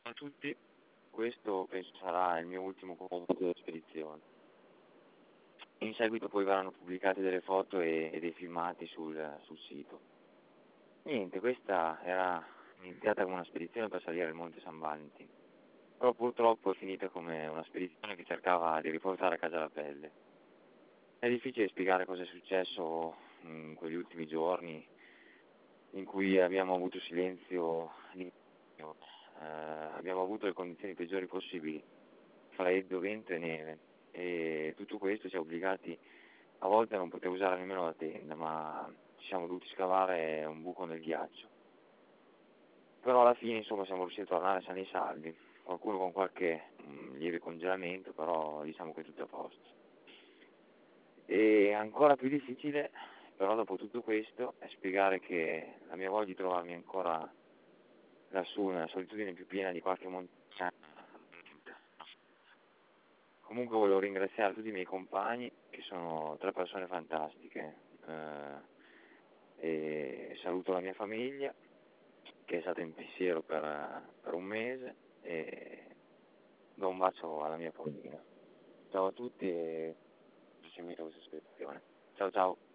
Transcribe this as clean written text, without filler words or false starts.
Ciao a tutti, questo penso sarà il mio ultimo commento della spedizione. In seguito poi verranno pubblicate delle foto e dei filmati sul sito. Niente, questa era iniziata come una spedizione per salire il Monte San Valentin, però purtroppo è finita come una spedizione che cercava di riportare a casa la pelle. È difficile spiegare cosa è successo in quegli ultimi giorni in cui abbiamo avuto silenzio, abbiamo avuto le condizioni peggiori possibili, freddo, vento e neve, e tutto questo ci ha obbligati a volte a non poter usare nemmeno la tenda, ma ci siamo dovuti scavare un buco nel ghiaccio. Però alla fine insomma siamo riusciti a tornare sani e salvi, qualcuno con qualche lieve congelamento, però diciamo che è tutto a posto. E ancora più difficile però dopo tutto questo è spiegare che la mia voglia di trovarmi ancora lassù nella solitudine più piena di qualche montagna. Comunque volevo ringraziare tutti i miei compagni, che sono 3 persone fantastiche, e saluto la mia famiglia, che è stata in pensiero per un mese, e do un bacio alla mia Paolina. Ciao a tutti e ci seguite questa spedizione. Ciao ciao.